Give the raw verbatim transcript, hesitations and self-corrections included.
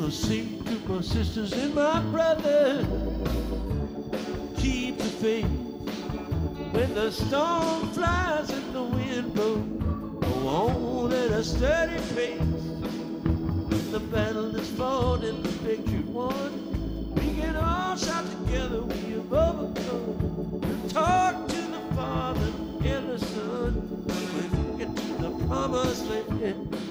I'll sing to my sisters and my brothers. Keep the faith when the storm flies and the wind blows. Go on at a steady pace. When the battle is fought and the victory won, we can all shout together, we have overcome. And talk to the Father and the Son when we get to the promised land.